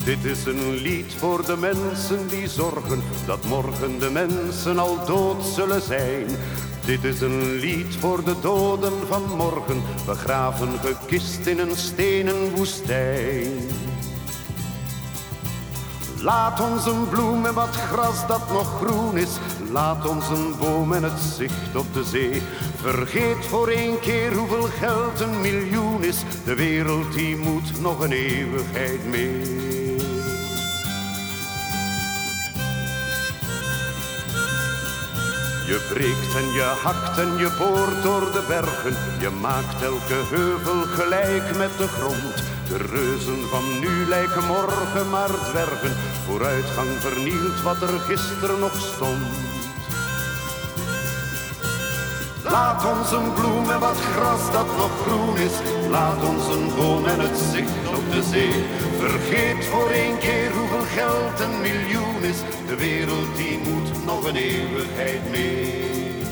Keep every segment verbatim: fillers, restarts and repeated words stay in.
Dit is een lied voor de mensen die zorgen dat morgen de mensen al dood zullen zijn. Dit is een lied voor de doden van morgen, begraven gekist in een stenen woestijn. Laat ons een bloem en wat gras dat nog groen is. Laat ons een boom en het zicht op de zee. Vergeet voor één keer hoeveel geld een miljoen is. De wereld die moet nog een eeuwigheid mee. Je breekt en je hakt en je boort door de bergen. Je maakt elke heuvel gelijk met de grond. De reuzen van nu lijken morgen maar dwergen. Vooruitgang vernielt wat er gisteren nog stond. Laat ons een bloem en wat gras dat nog groen is. Laat ons een boom en het zicht op de zee. Vergeet voor één keer hoeveel geld een miljoen is. De wereld die moet nog een eeuwigheid mee.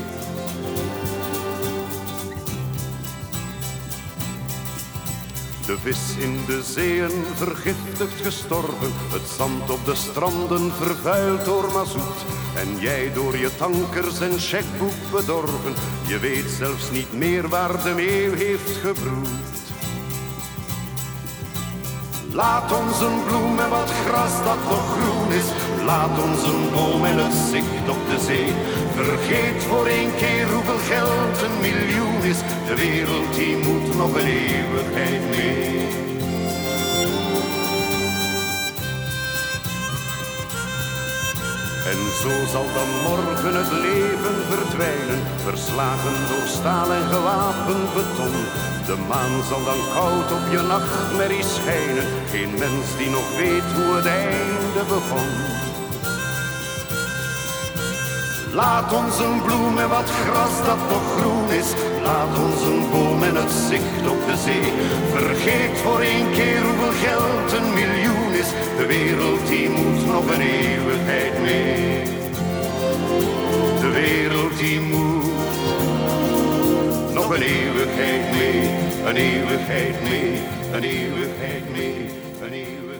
De vis in de zeeën vergiftigd gestorven. Het zand op de stranden vervuild door mazoet. En jij door je tankers en checkboek bedorven. Je weet zelfs niet meer waar de meeuw heeft gebroed. Laat ons een bloem en wat gras dat nog groen is. Laat ons een boom en het zicht op de zee. Vergeet voor één keer hoeveel geld een miljoen is. De wereld die moet nog een eeuwigheid mee. En zo zal dan morgen het leven verdwijnen, verslagen door staal en gewapend beton. De maan zal dan koud op je nachtmerrie schijnen, geen mens die nog weet hoe het einde begon. Laat ons een bloem en wat gras dat nog groen is. Laat ons een boom en het zicht op de zee. Vergeet voor één keer hoeveel geld een miljoen is. De wereld die moet nog een eeuwigheid mee. De wereld die moet nog een eeuwigheid mee. Een eeuwigheid mee, een eeuwigheid mee, een eeuwigheid mee.